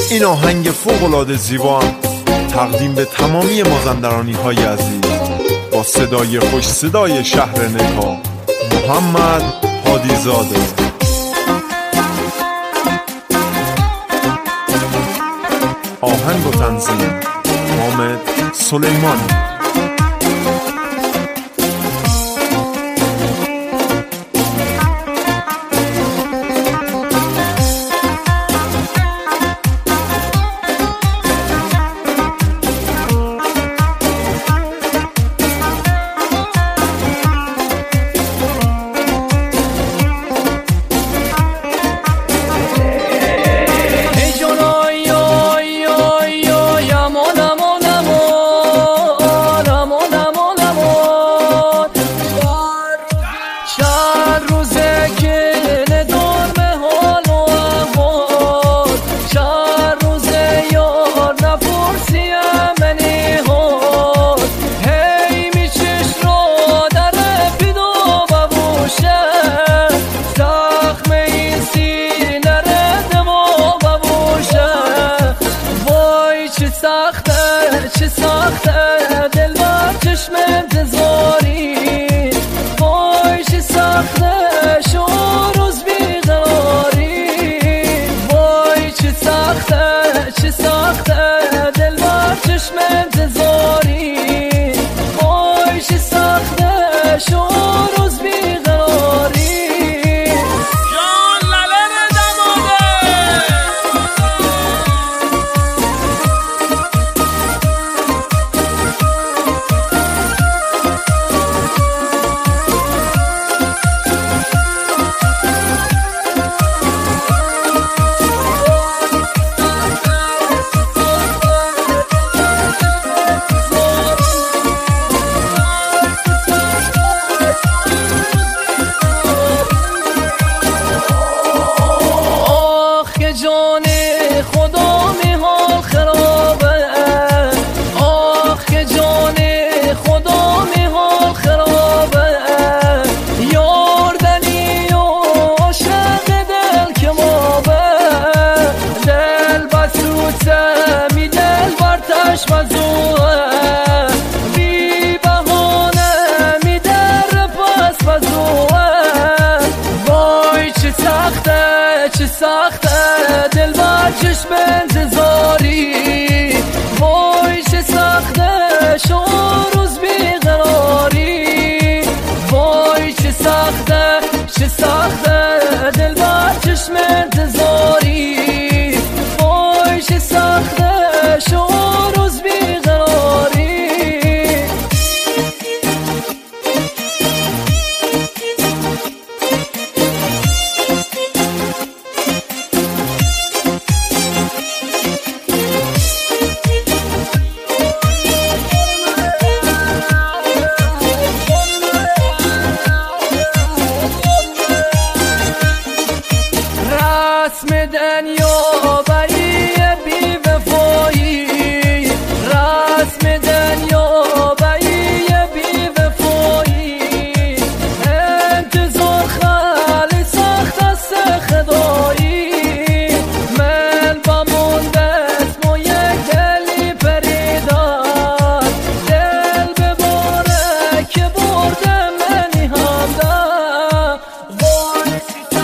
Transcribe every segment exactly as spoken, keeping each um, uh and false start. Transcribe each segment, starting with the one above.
این آهنگ فوق‌العاده زیبا تقدیم به تمامی مازندرانی های عزیز با صدای خوش صدای شهر نکا محمد هادیزاده. آهنگ و تنظیم حامد سلیمانی. چه ساخته دل بر چشم انتظاری، وای چه ساخته شو روز بیقراری، وای چه ساخته چه ساخته دل بر چشم انتظاری، وای چه ساخته شو روز بیقراری. جان خدا می حال خرابه، آخ که جان خدا می حال خرابه، یار دلی و عاشق دل که مابه، دل بسوته می دل برتش بزوه، بی بهانه می در پس بزوه، وای چه سخته چه سخته دل بر چشم انتظاری، وای چه سخته شو روز بیقراری، وای چه سخته چه سخته دل بر چشم انتظاری، وای چه سخته شو روز بیقراری. رسم دنیا بری بی وفایی، رسم دنیا بری بی وفایی، انتظار خالی سخت است خدایی، من با موندست مو یک دلی پریدار، دل بباره که بردم منی همدم، وای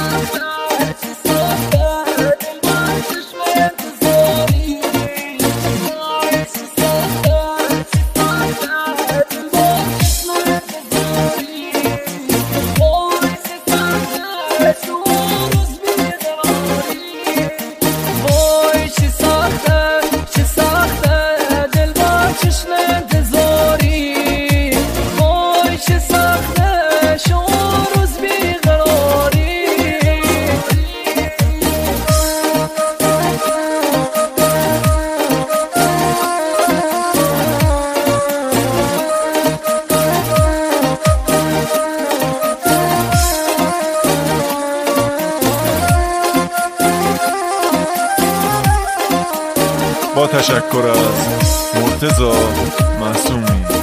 با تشکر از مرتضی معصومی.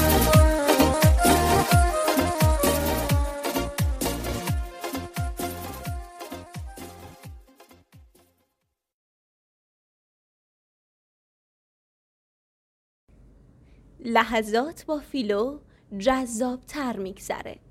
لحظات با فیلو جذاب تر میگذره.